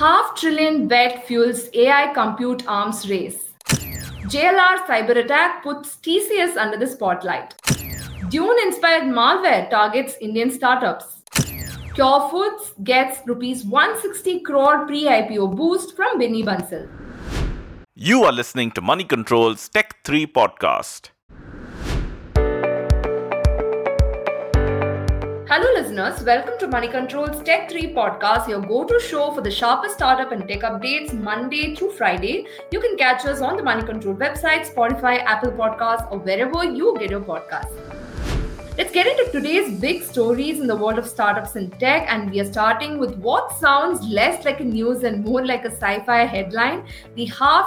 Half-trillion bet fuels AI compute arms race. JLR cyber attack puts TCS under the spotlight. Dune-inspired malware targets Indian startups. Cure Foods gets rupees 160 crore pre-IPO boost from Binny Bansal. You are listening to Money Control's Tech 3 podcast. Hello listeners, welcome to Money Control's Tech 3 podcast, your go-to show for the sharpest startup and tech updates Monday through Friday. You can catch us on the Money Control website, Spotify, Apple Podcasts, or wherever you get your podcasts. Let's get into today's big stories in the world of startups and tech, and we are starting with what sounds less like a news and more like a sci-fi headline, the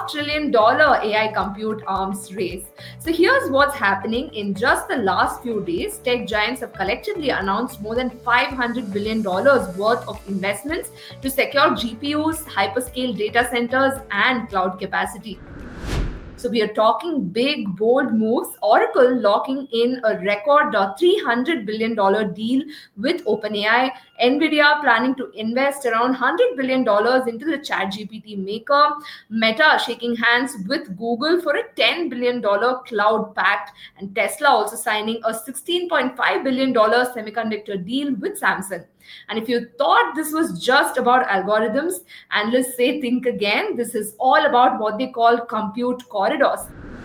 $500 billion AI compute arms race. So here's what's happening. In just the last few days, tech giants have collectively announced more than $500 billion worth of investments to secure GPUs, hyperscale data centers, and cloud capacity. So we are talking big, bold moves. Oracle locking in a record $300 billion deal with OpenAI. NVIDIA planning to invest around $100 billion into the ChatGPT maker. Meta shaking hands with Google for a $10 billion cloud pact. And Tesla also signing a $16.5 billion semiconductor deal with Samsung. And if you thought this was just about algorithms, analysts say think again. This is all about what they call compute corridors.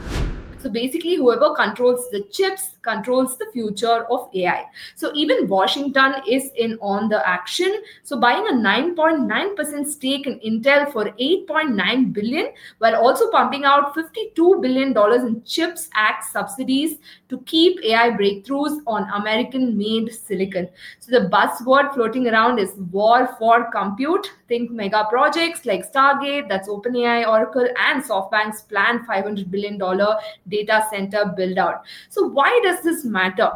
So basically, whoever controls the chips controls the future of AI. So even Washington is in on the action. So buying a 9.9% stake in Intel for $8.9 billion, while also pumping out $52 billion in CHIPS Act subsidies to keep AI breakthroughs on American-made silicon. So the buzzword floating around is war for compute. Think mega projects like Stargate, that's OpenAI, Oracle, and SoftBank's planned $500 billion data center build out. So why does this matter?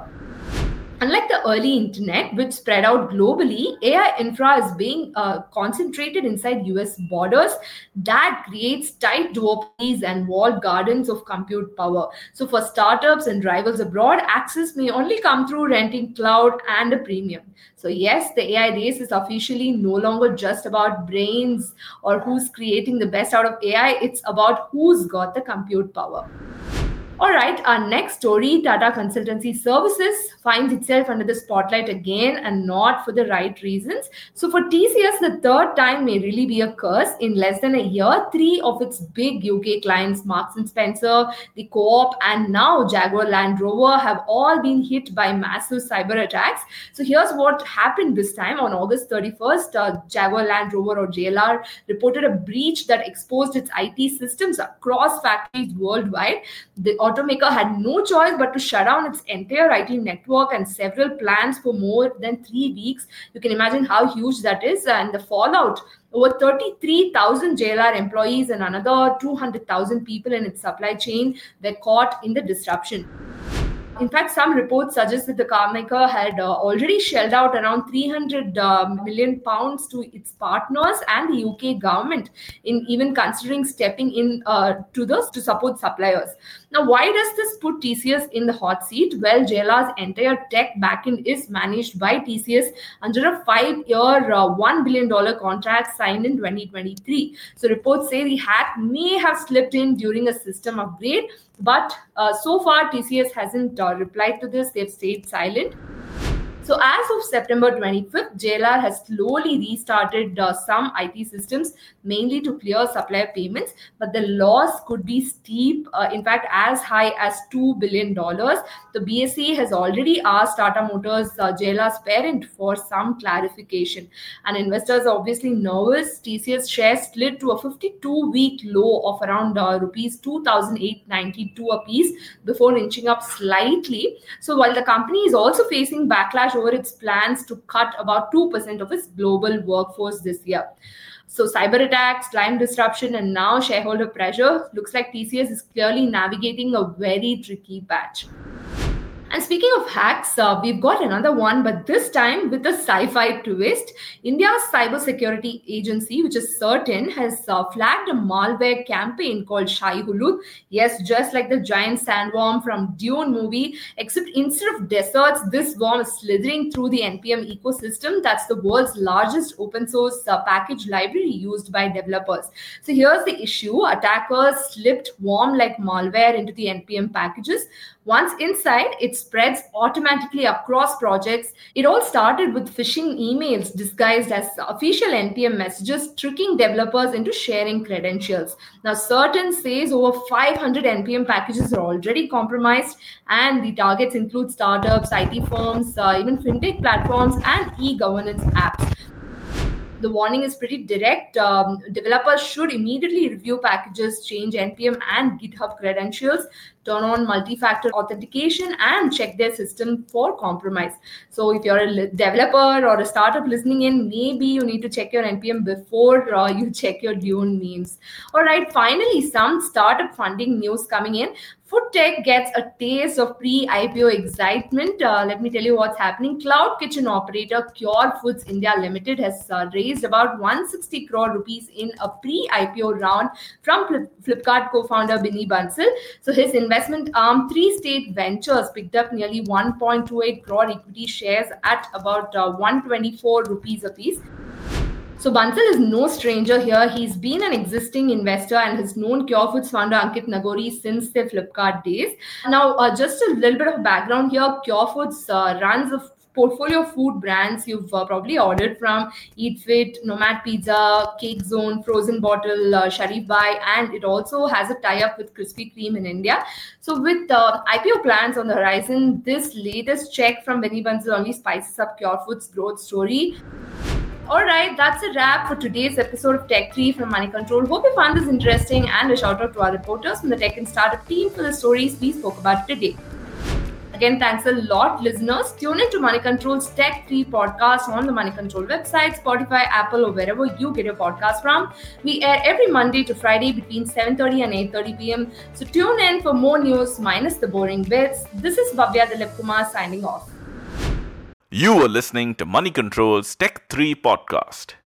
Unlike the early internet, which spread out globally, AI infra is being concentrated inside US borders. That creates tight duopolies and walled gardens of compute power. So for startups and rivals abroad, access may only come through renting cloud and a premium. So yes, the AI race is officially no longer just about brains or who's creating the best out of AI. It's about who's got the compute power. All right, our next story, Tata Consultancy Services, finds itself under the spotlight again, and not for the right reasons. So for TCS, the third time may really be a curse. In less than a year, 3 of its big UK clients, Marks & Spencer, the Co-op, and now Jaguar Land Rover, have all been hit by massive cyber attacks. So here's what happened this time. On August 31st, Jaguar Land Rover, or JLR, reported a breach that exposed its IT systems across factories worldwide. The automaker had no choice but to shut down its entire IT network and several plants for more than 3 weeks. You can imagine how huge that is. And the fallout, over 33,000 JLR employees and another 200,000 people in its supply chain were caught in the disruption. In fact, some reports suggest that the car maker had already shelled out around £300 million to its partners and the UK government in even considering stepping in to support suppliers. Now, why does this put TCS in the hot seat? Well, JLR's entire tech backend is managed by TCS under a 5-year, $1 billion contract signed in 2023. So reports say the hack may have slipped in during a system upgrade, but so far TCS hasn't replied to this. They've stayed silent. So as of September 25th, JLR has slowly restarted some IT systems, mainly to clear supplier payments, but the loss could be steep, in fact, as high as $2 billion. The BSE has already asked Tata Motors, JLR's parent, for some clarification. And investors are obviously nervous. TCS shares slid to a 52-week low of around rupees 2,892 a piece before inching up slightly. So while the company is also facing backlash over its plans to cut about 2% of its global workforce this year. So cyber attacks, client disruption, and now shareholder pressure, looks like TCS is clearly navigating a very tricky patch. And speaking of hacks, we've got another one, but this time with a sci-fi twist. India's cybersecurity agency, which is Certain, has flagged a malware campaign called Shai Hulud. Yes, just like the giant sandworm from Dune movie, except instead of deserts, this worm is slithering through the NPM ecosystem. That's the world's largest open source package library used by developers. So here's the issue. Attackers slipped worm-like malware into the NPM packages. Once inside, it spreads automatically across projects. It all started with phishing emails disguised as official NPM messages, tricking developers into sharing credentials. Now, Certain says over 500 NPM packages are already compromised, and the targets include startups, IT firms, even fintech platforms, and e-governance apps. The warning is pretty direct. Developers should immediately review packages, change NPM and GitHub credentials, turn on multi-factor authentication, and check their system for compromise. So if you're a developer or a startup listening in, maybe you need to check your NPM before you check your Dune memes. All right, finally, some startup funding news coming in. Foodtech gets a taste of pre-IPO excitement. Let me tell you what's happening. Cloud kitchen operator Cure Foods India Limited has raised about 160 crore rupees in a pre-IPO round from Flipkart co-founder Binny Bansal. So his investment arm, Three State Ventures, picked up nearly 1.28 crore equity shares at about 124 rupees a piece. So Bansal is no stranger here. He's been an existing investor and has known Cure Foods founder Ankit Nagori since their Flipkart days. Now, just a little bit of background here. Cure Foods runs a portfolio of food brands you've probably ordered from: Eat Fit, Nomad Pizza, Cake Zone, Frozen Bottle, Sharif Bhai, and it also has a tie-up with Krispy Kreme in India. So with IPO plans on the horizon, this latest check from Binny Bansal only spices up Cure Foods' growth story. All right, that's a wrap for today's episode of Tech 3 from Money Control. Hope you found this interesting, and a shout out to our reporters from the tech and startup team for the stories we spoke about today. Again, thanks a lot, listeners. Tune in to Money Control's Tech 3 podcast on the Money Control website, Spotify, Apple, or wherever you get your podcast from. We air every Monday to Friday between 7:30 and 8:30 p.m. So tune in for more news minus the boring bits. This is Bhavya Dilip Kumar signing off. You are listening to Money Control's Tech 3 podcast.